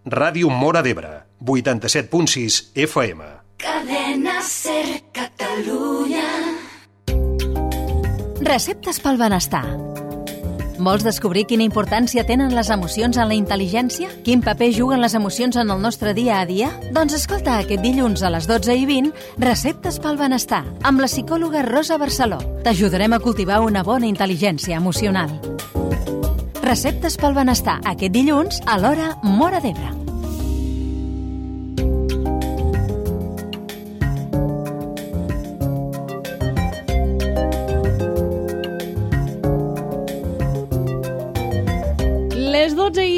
Ràdio Móra d'Ebre, 87.6 FM. Cadena Ser Catalunya. Receptes pel benestar. Vols descobrir quina importància tenen les emocions en la intel·ligència? Quin paper juguen les emocions en el nostre dia a dia? Doncs escolta aquest dilluns a les 12:20 Receptes pel benestar amb la psicòloga Rosa Barceló. T'ajudarem a cultivar una bona intel·ligència emocional. Receptes pel benestar aquest dilluns a l'hora Móra d'Ebre. Les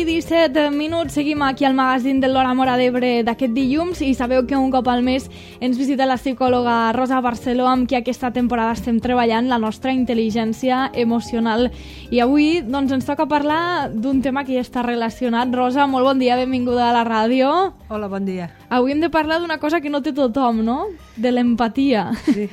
12:17, seguim aquí al magazín de l'Hora Móra d'Ebre d'aquest dilluns i sabeu que un cop al mes ens visita la psicòloga Rosa Barceló, amb qui aquesta temporada estem treballant la nostra intel·ligència emocional. I avui doncs, ens toca parlar d'un tema que ja està relacionat. Rosa, molt bon dia, benvinguda a la ràdio. Hola, bon dia. Avui hem de parlar d'una cosa que no té tothom, no? De l'empatia. Sí,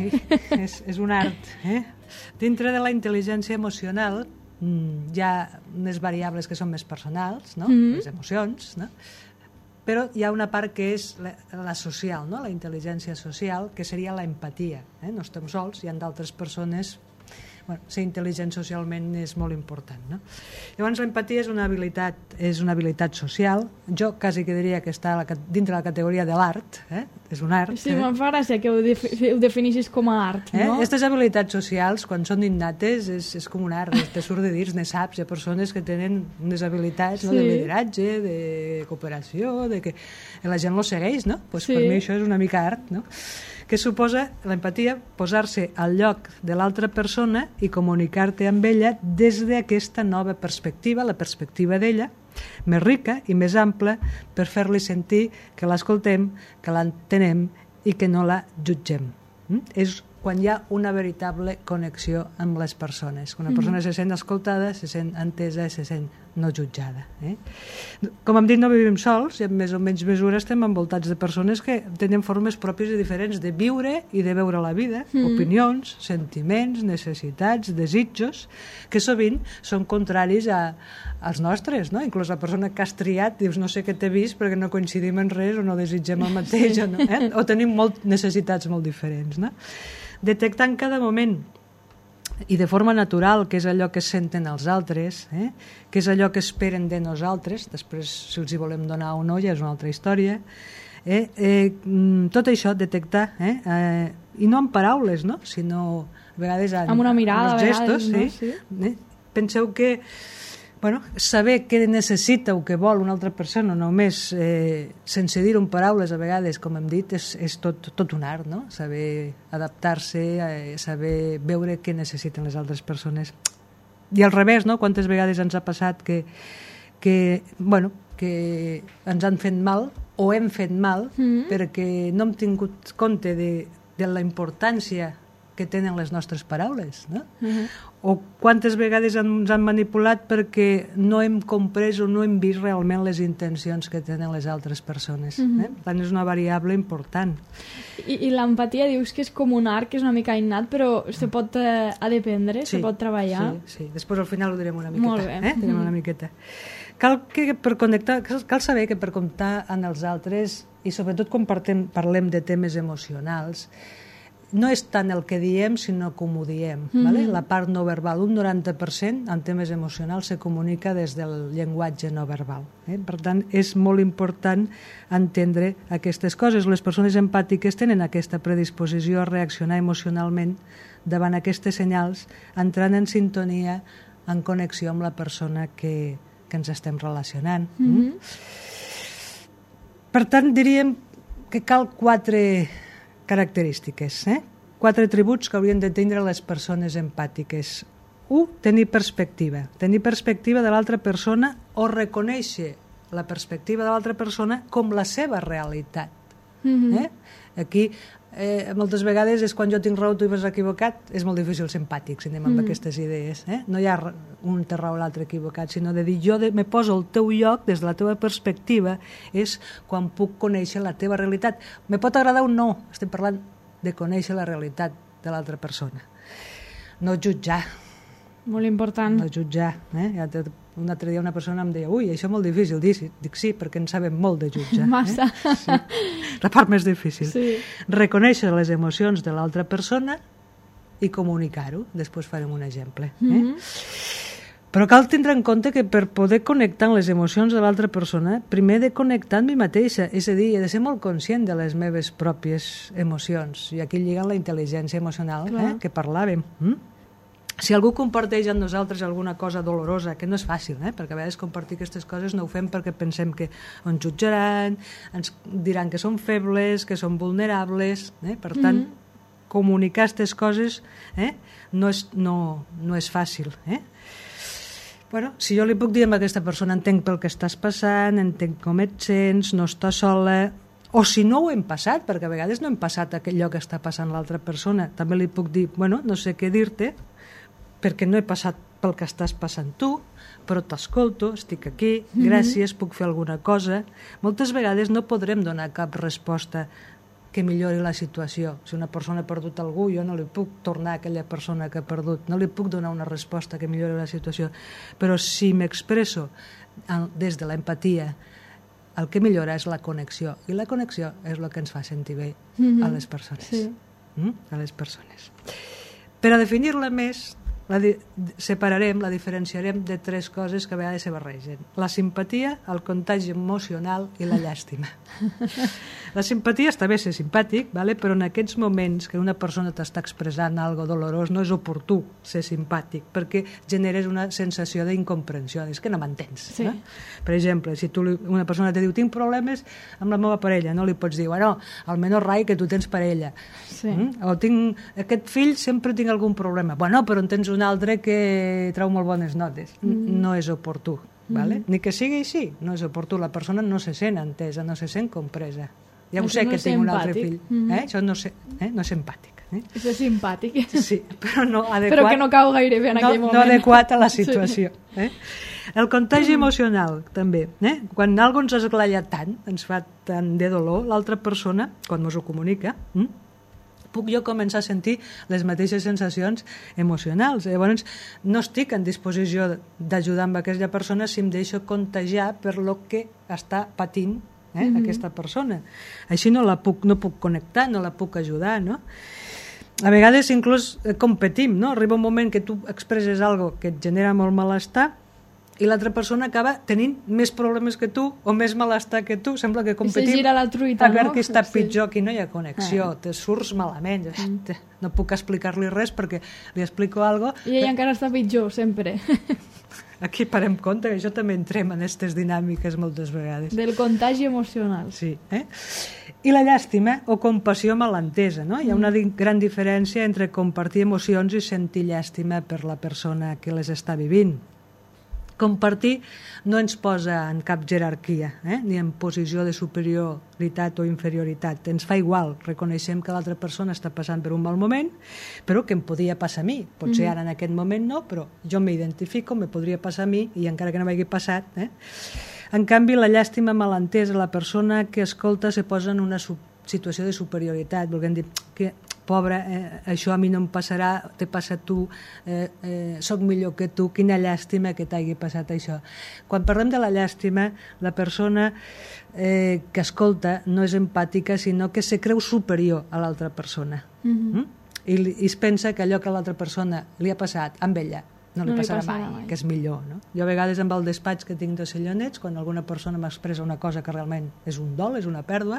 és un art. Dintre de la intel·ligència emocional hi ha unes variables que són més personals, no? Les emocions, no? Però hi ha una part que és la social, no? La intel·ligència social, que seria l'empatia. No estem sols, hi ha d'altres persones. Bueno, ser intel·ligent socialment és molt important, no? Llavors, l'empatia és una habilitat social. Jo quasi que diria que està dintre la categoria de l'art, és un art. Sí, me'n fa gràcia que ho definissis com a art, no? Aquestes habilitats socials, quan són innates, és com un art, te surt de dins, ne saps. Hi ha persones que tenen unes habilitats, no? De lideratge, de cooperació, de que la gent lo segueix, no? Pues per mi això és una mica art, no? Que suposa l'empatia, posar-se al lloc de l'altra persona i comunicar-te amb ella des d'aquesta nova perspectiva, la perspectiva d'ella, més rica i més ampla, per fer-li sentir que l'escoltem, que l'entenem i que no la jutgem. És quan hi ha una veritable connexió amb les persones. Quan una persona se sent escoltada, se sent entesa, se sent no jutjada. Com hem dit, no vivim sols, i en més o menys mesura estem envoltats de persones que tenen formes pròpies i diferents de viure i de veure la vida, opinions, sentiments, necessitats, desitjos, que sovint són contraris als nostres, no? Inclús la persona que has triat, dius, no sé què t'he vist perquè no coincidim en res o no desitgem el mateix, o tenim necessitats molt diferents, no? Detectar en cada moment i de forma natural què és allò que senten els altres, què és allò que esperen de nosaltres, després si els hi volem donar o no ja és una altra història, tot això detectar, i no amb paraules, no? Sinó a vegades amb una mirada, amb els gestos, no? Sí. Penseu que saber què necessita o què vol una altra persona, només sense dir-ho en paraules a vegades, com hem dit, és tot un art, no? Saber adaptar-se, saber veure què necessiten les altres persones. I al revés, no? Quantes vegades ens ha passat que ens han fet mal o hem fet mal perquè no hem tingut compte de la importància que tenen les nostres paraules, no? O quantes vegades ens han manipulat perquè no hem comprès o no hem vist realment les intencions que tenen les altres persones. Per tant, és una variable important. I l'empatia dius que és com un art, que és una mica innat, però se pot aprendre, se pot treballar. Sí. Després al final ho direm una miqueta. Molt bé. Direm una miqueta. Cal saber que per comptar en els altres, i sobretot quan parlem de temes emocionals, no és tant el que diem, sinó com ho diem. La part no verbal, un 90% en temes emocionals se comunica des del llenguatge no verbal. Per tant, és molt important entendre aquestes coses. Les persones empàtiques tenen aquesta predisposició a reaccionar emocionalment davant aquestes senyals, entrant en sintonia, en connexió amb la persona que ens estem relacionant. Per tant, diríem que cal 4 característiques, 4 atributs que haurien de tindre les persones empàtiques. 1, tenir perspectiva de l'altra persona o reconèixer la perspectiva de l'altra persona com la seva realitat. Aquí moltes vegades és quan jo tinc raó, tu vas equivocat, és molt difícil ser empàtic si anem amb aquestes idees. No hi ha un té raó o l'altre equivocat, sinó de dir jo me poso al teu lloc des de la teva perspectiva, és quan puc conèixer la teva realitat. Me pot agradar o no, estem parlant de conèixer la realitat de l'altra persona. No jutjar. Molt important. No jutjar. Ja Un altre dia una persona em deia, ui, això és molt difícil. Dic sí, perquè en sabem molt de jutjar. Massa. Sí. La part més difícil. Sí. Reconèixer les emocions de l'altra persona i comunicar-ho. Després farem un exemple. Però cal tindre en compte que per poder connectar amb les emocions de l'altra persona, primer he de connectar amb mi mateixa, és a dir, he de ser molt conscient de les meves pròpies emocions. I aquí lliguen la intel·ligència emocional, que parlàvem. Si algú comparteix amb nosaltres alguna cosa dolorosa, que no és fàcil, perquè a vegades compartir aquestes coses no ho fem perquè pensem que ens jutjaran, ens diran que som febles, que som vulnerables, per tant, comunicar aquestes coses no és fàcil. Bueno, si jo li puc dir a aquesta persona entenc pel que estàs passant, entenc com et sents, no estàs sola, o si no ho hem passat, perquè a vegades no hem passat allò que està passant l'altra persona, també li puc dir, bueno, no sé què dir-te, perquè no he passat pel que estàs passant tu, però t'escolto, estic aquí, gràcies, puc fer alguna cosa. Moltes vegades no podrem donar cap resposta que millori la situació. Si una persona ha perdut algú, jo no li puc tornar a aquella persona que ha perdut, no li puc donar una resposta que millori la situació. Però si m'expresso des de l'empatia, el que millora és la connexió, i la connexió és el que ens fa sentir bé a les persones. Sí. A les persones. Per a definir-la més, la diferenciarem de 3 coses que a vegades se barregen. La simpatia, el contagi emocional i la llàstima. La simpatia està bé ser simpàtic, però en aquests moments que una persona t'està expressant algo dolorós no és oportú ser simpàtic, perquè generes una sensació d'incomprensió, és que no m'entens. Sí. Per exemple, si una persona te diu tinc problemes amb la meva parella, no li pots dir, bueno, almenys rai que tu tens parella. Sí. O aquest fill sempre tinc algun problema. Bueno, però en tens un altre que trau molt bones notes. No és oportú. Ni que sigui així, no és oportú. La persona no se sent entesa, no se sent compresa. Ja ho sé que tinc un altre fill. Això no és empàtic. Això és simpàtic. Sí, però no adequat. Però que no cau gaire bé en aquell moment. No adequat a la situació. El contagi emocional, també. Quan algo ens esglalla tant, ens fa tant de dolor, l'altra persona, quan ens ho comunica, puc jo començar a sentir les mateixes sensacions emocionals. Llavors, no estic en disposició d'ajudar amb aquesta persona si em deixo contagiar per lo que està patint aquesta persona. Així no puc connectar, no la puc ajudar, no? A vegades inclús competim, no? Arriba un moment que tu expresses algo que et genera molt malestar i l'altra persona acaba tenint més problemes que tu o més malestar que tu. Sembla que competim. I se gira la truita, a veure qui està pitjor, qui no hi ha connexió. Te surts malament. No puc explicar-li res perquè li explico alguna cosa. I ella encara està pitjor, sempre. Aquí parem compte que això també entrem en aquestes dinàmiques moltes vegades. Del contagi emocional. Sí. I la llàstima o compassió malentesa, no? Hi ha una gran diferència entre compartir emocions i sentir llàstima per la persona que les està vivint. Compartir no ens posa en cap jerarquia, ni en posició de superioritat o inferioritat. Ens fa igual, reconeixem que l'altra persona està passant per un mal moment, però que em podia passar a mi. Potser ara en aquest moment no, però jo m'identifico, me podria passar a mi, i encara que no m'hagi passat. En canvi, la llàstima malentesa, la persona que escolta se posa en una situació de superioritat, volguem dir que pobre, això a mi no em passarà, te passa a tu, soc millor que tu, quina llàstima que t'hagi passat això. Quan parlem de la llàstima, la persona que escolta no és empàtica, sinó que se creu superior a l'altra persona. I es pensa que allò que a l'altra persona li ha passat amb ella no li passarà mai, que és millor. No? Jo a vegades amb el despatx que tinc de Cellonets, quan alguna persona m'expressa una cosa que realment és un dol, és una pèrdua,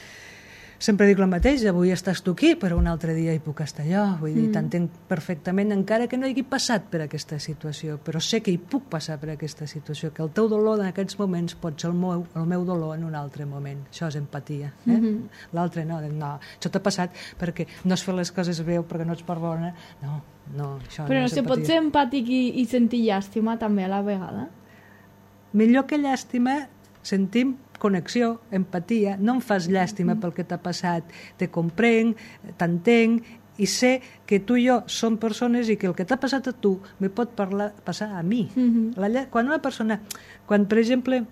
sempre dic el mateix, avui estàs tu aquí, però un altre dia hi puc estar jo. Vull dir, t'entenc perfectament, encara que no hagi passat per aquesta situació, però sé que hi puc passar per aquesta situació, que el teu dolor en aquests moments pot ser el meu dolor en un altre moment. Això és empatia. L'altre no, això t'ha passat perquè no has fet les coses bé o perquè no ets perdona. No, això però no és empatia. Però se pot ser empàtic i sentir llàstima també a la vegada? Millor que llàstima, sentim connexió, empatia, no em fas llàstima pel que t'ha passat, te comprenc, t'entenc i sé que tu i jo som persones i que el que t'ha passat a tu me pot passar a mi. Quan una persona, per exemple,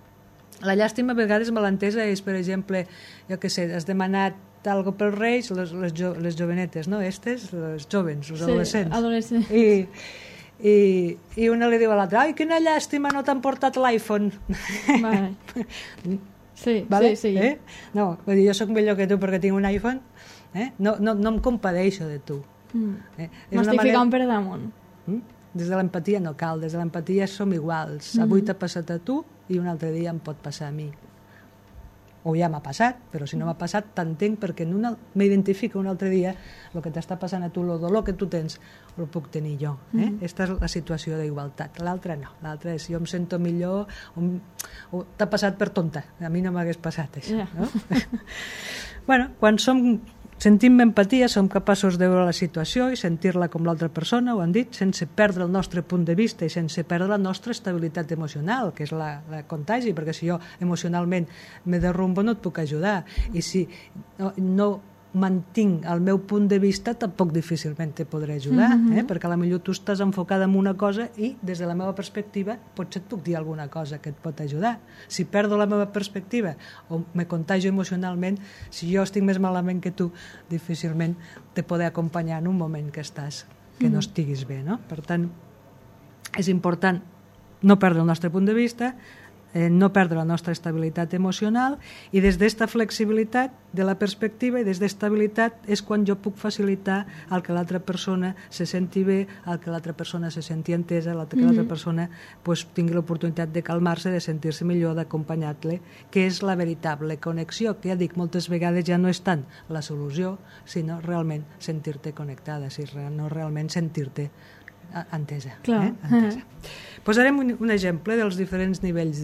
la llàstima a vegades malentesa és, per exemple, jo què sé, has demanat algo pels Reis, les jovenetes, no? Les joves, els adolescents. Sí, adolescents. i una li diu a l'altra, ai, quina llàstima, no t'han portat l'iPhone. Vale. Sí, vale? sí. No, vull dir, jo soc millor que tu perquè tinc un iPhone, no em compadeixo de tu. M'estic ficant per damunt. Des de l'empatia no cal, des de l'empatia som iguals. Avui t'ha passat a tu i un altre dia em pot passar a mi. O ja m'ha passat, però si no m'ha passat t'entenc perquè m'identifico un altre dia el que t'està passant a tu, el dolor que tu tens el puc tenir jo. Esta és la situació d'igualtat. L'altra no, l'altra és jo em sento millor o t'ha passat per tonta, a mi no m'hagués passat això. No? Bueno, quan sentim empatia, som capaços de veure la situació i sentir-la com l'altra persona, ho han dit, sense perdre el nostre punt de vista i sense perdre la nostra estabilitat emocional, que és la contagi, perquè si jo emocionalment me derrumbo no et puc ajudar. I si no mantinc el meu punt de vista, tampoc difícilment te podré ajudar, perquè potser tu estàs enfocada en una cosa i des de la meva perspectiva potser et puc dir alguna cosa que et pot ajudar. Si perdo la meva perspectiva o me contagio emocionalment, si jo estic més malament que tu, difícilment te podré acompanyar en un moment que no estiguis bé, no? Per tant, és important no perdre el nostre punt de vista, no perdre la nostra estabilitat emocional, i des d'esta flexibilitat de la perspectiva i des d'estabilitat és quan jo puc facilitar el que l'altra persona se senti bé, el que l'altra persona se senti entesa, que l'altra persona tingui l'oportunitat de calmar-se, de sentir-se millor, d'acompanyar-le, que és la veritable connexió, que ja dic, moltes vegades ja no és tant la solució, sinó realment sentir-te connectada, no realment sentir-te entesa. Entesa. Posarem un exemple dels diferents nivells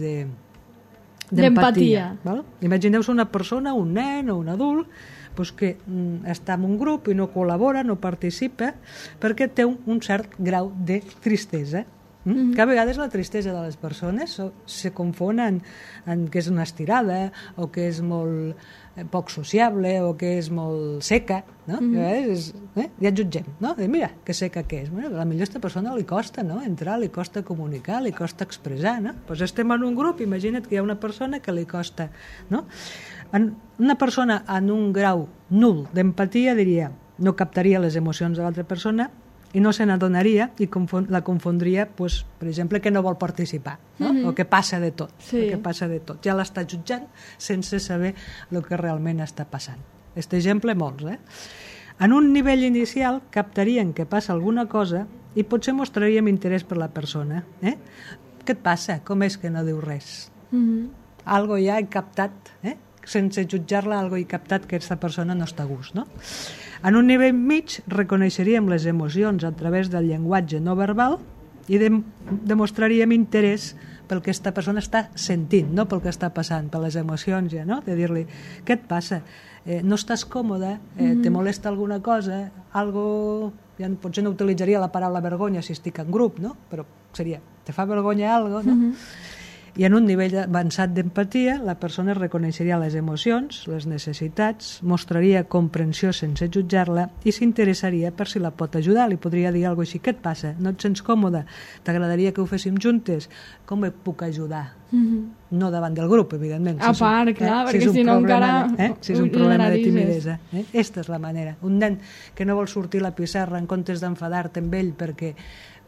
d'empatia. Imagineu-vos una persona, un nen o un adult que està en un grup i no col·labora, no participa, perquè té un cert grau de tristesa. Que a vegades la tristesa de les persones se confon en que és una estirada o que és molt poc sociable o que és molt seca, no? A vegades ja jutgem, no? Mira, que seca que és. Bueno, a aquesta persona li costa entrar, li costa comunicar, li costa expressar, no? Doncs estem en un grup, imagina't que hi ha una persona que li costa, no? Una persona en un grau nul d'empatia diria, no captaria les emocions de l'altra persona i no se n'adonaria i la confondria, per exemple, que no vol participar, o que passa de tot. Ja l'està jutjant sense saber el que realment està passant. Aquest exemple, molts. En un nivell inicial captarien que passa alguna cosa i potser mostraríem interès per la persona. Què et passa? Com és que no diu res? Algo ja he captat, sense jutjar-la, algo he captat que aquesta persona no està a gust, no? En un nivell mig reconeixeríem les emocions a través del llenguatge no verbal i demostraríem interès pel que aquesta persona està sentint, no pel que està passant, per les emocions ja, no? De dir-li, què et passa? No estàs còmode? Te molesta alguna cosa? Algo... Ja potser no utilitzaria la paraula vergonya si estic en grup, no? Però seria, te fa vergonya algo, no? I en un nivell avançat d'empatia, la persona reconeixeria les emocions, les necessitats, mostraria comprensió sense jutjar-la i s'interessaria per si la pot ajudar. Li podria dir alguna cosa així, què et passa? No et sents còmode? T'agradaria que ho féssim juntes? Com et puc ajudar? No davant del grup, evidentment. A part, clar, perquè si no encara... Si és un problema de timidesa. Esta és la manera. Un nen que no vol sortir a la pissarra en comptes d'enfadar-te amb ell perquè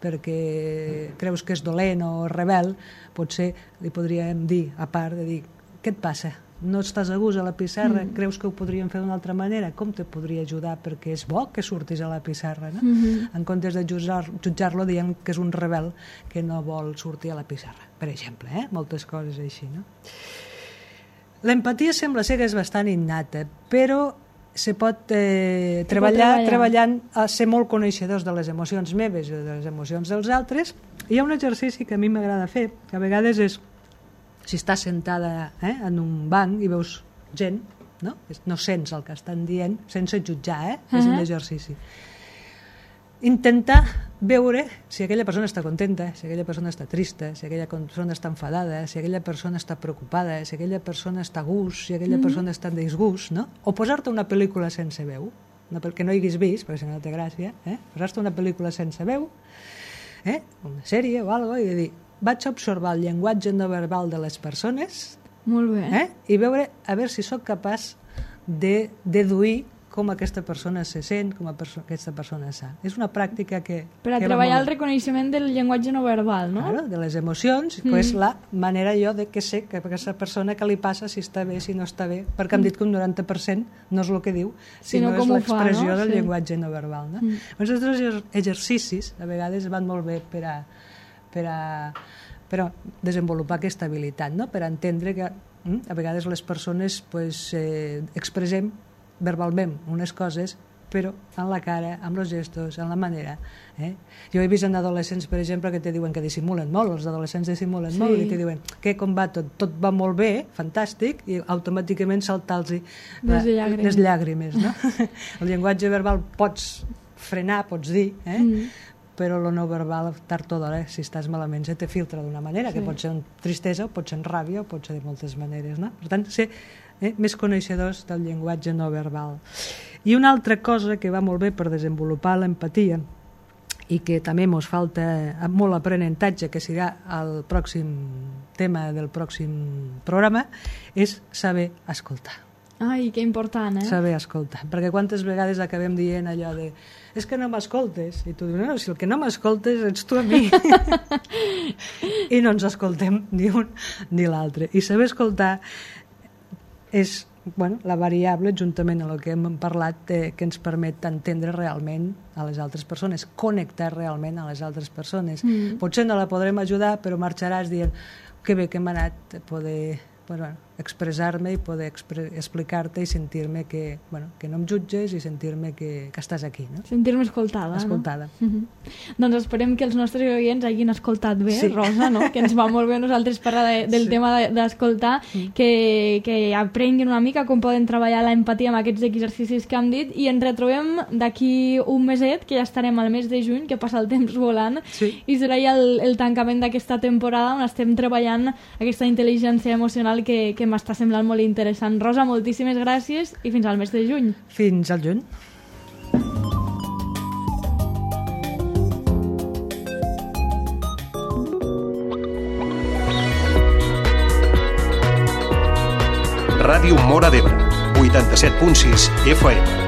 creus que és dolent o rebel, potser li podríem dir, a part de dir, què et passa? No estàs a gust a la pissarra? Creus que ho podríem fer d'una altra manera? Com te podria ajudar? Perquè és bo que surtis a la pissarra, no? En comptes de jutjar-lo dient que és un rebel que no vol sortir a la pissarra, per exemple, moltes coses així, no? L'empatia sembla ser que és bastant innata, però se pot treballant a ser molt coneixedors de les emocions meves i de les emocions dels altres. Hi ha un exercici que a mi m'agrada fer, que a vegades és, si estàs sentada en un banc i veus gent, no sents el que estan dient, sense jutjar, és un exercici. Intentar veure si aquella persona està contenta, si aquella persona està trista, si aquella persona està enfadada, si aquella persona està preocupada, si aquella persona està a gust, si aquella persona està en disgust, no? O posar-te una pel·lícula sense veu, que no haguis vist, perquè si no té gràcia, posar-te una pel·lícula sense veu, una sèrie o alguna cosa, i dir, vaig a observar el llenguatge no verbal de les persones. Molt bé. I veure, a veure si sóc capaç de deduir com aquesta persona se sent, com aquesta persona està. És una pràctica que... Per a treballar el reconeixement del llenguatge no verbal, no? Claro, de les emocions, que és la manera jo de que sé que aquesta persona que li passa, si està bé, si no està bé, perquè hem dit que un 90% no és el que diu, sinó és l'expressió del llenguatge no verbal. No? Els altres exercicis, a vegades, van molt bé per a desenvolupar aquesta habilitat, no? Per a entendre que a vegades les persones expressem verbalment unes coses, però en la cara, amb els gestos, en la manera. Jo he vist en adolescents, per exemple, que te diuen que dissimulen molt, els adolescents dissimulen molt, i te diuen que com va tot va molt bé, fantàstic, i automàticament saltar-los les llàgrimes. No? El llenguatge verbal pots frenar, pots dir, però el no verbal, tard o d'hora, si estàs malament, se te filtra d'una manera, que pot ser tristesa, o pot ser ràbia, o pot ser de moltes maneres. No? Per tant, ser més coneixedors del llenguatge no verbal. I una altra cosa que va molt bé per desenvolupar l'empatia, i que també ens falta molt aprenentatge, que serà el pròxim tema del pròxim programa, és saber escoltar. Ai, que important, Saber escoltar. Perquè quantes vegades acabem dient allò de és que no m'escoltes. I tu dius, no, si el que no m'escoltes ets tu a mi. I no ens escoltem ni un ni l'altre. I saber escoltar és la variable, juntament amb el que hem parlat, que ens permet entendre realment a les altres persones, connectar realment a les altres persones. Potser no la podrem ajudar, però marxaràs dient que bé que m'ha anat poder expressar-me i poder explicar-te i sentir-me que no em jutges i sentir-me que estàs aquí. No? Sentir-me escoltada. Escoltada. No? Doncs esperem que els nostres oients hagin escoltat bé, Rosa, no? Que ens va molt bé nosaltres parlar del tema d'escoltar, que aprenguin una mica com poden treballar l'empatia amb aquests exercicis que hem dit, i ens retrobem d'aquí un meset, que ja estarem al mes de juny, que passa el temps volant, i serà ja el tancament d'aquesta temporada on estem treballant aquesta intel·ligència emocional que m'està semblant molt interessant. Rosa, moltíssimes gràcies i fins al mes de juny. Fins al juny. Ràdio Móra d'Ebre, 87.6 FM.